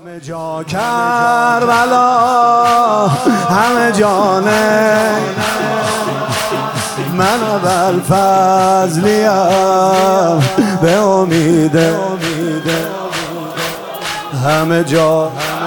همه جا کربلا همه جانه من ابوالفضلیم به امیده همه جا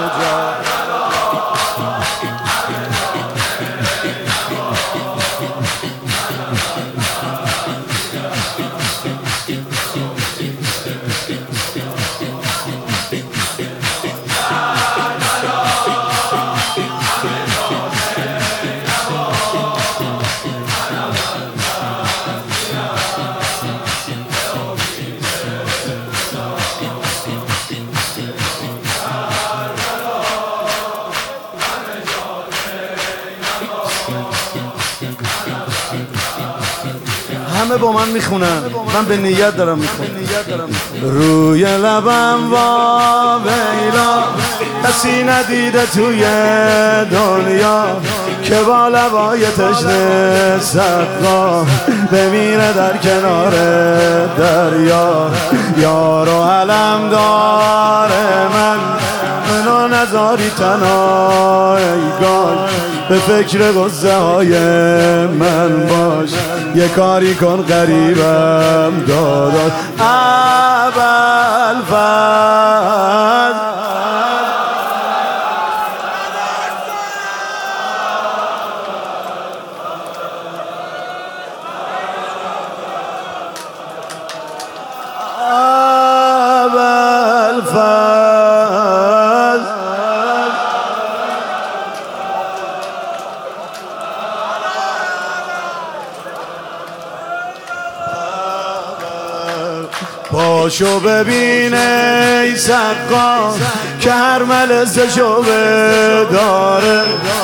همه با من میخونن، من به نیت دارم میخونم. روی لبم وا ویلا کسی ندیده توی دنیا که با لبای تشنه صدقا بمیره در کنار دریا. یار و علم داره منو نذاری تنها ای گل به فکر غصه های من باش یه کاری کن قریبم داداش ابوالفضل پاشو ببین ای سقا که هر ملزشو داره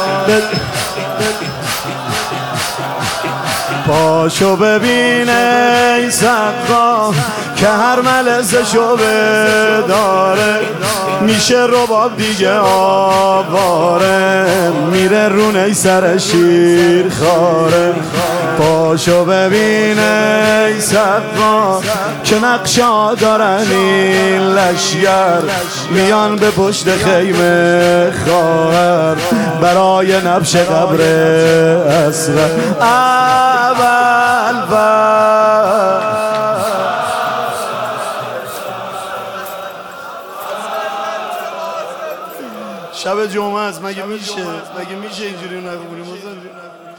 پاشو ببین ای سقا که هر ملزشو داره میشه رباب دیگه آواره میره رونه سر شیر خاره. پاشو ببین ای سقا که نقشا دارن این لشگر میان به پشت خیمه خواهر برای نبش قبر اصغر ابوالفضل. شب جمعه است، مگه میشه اینجوری نخونیم؟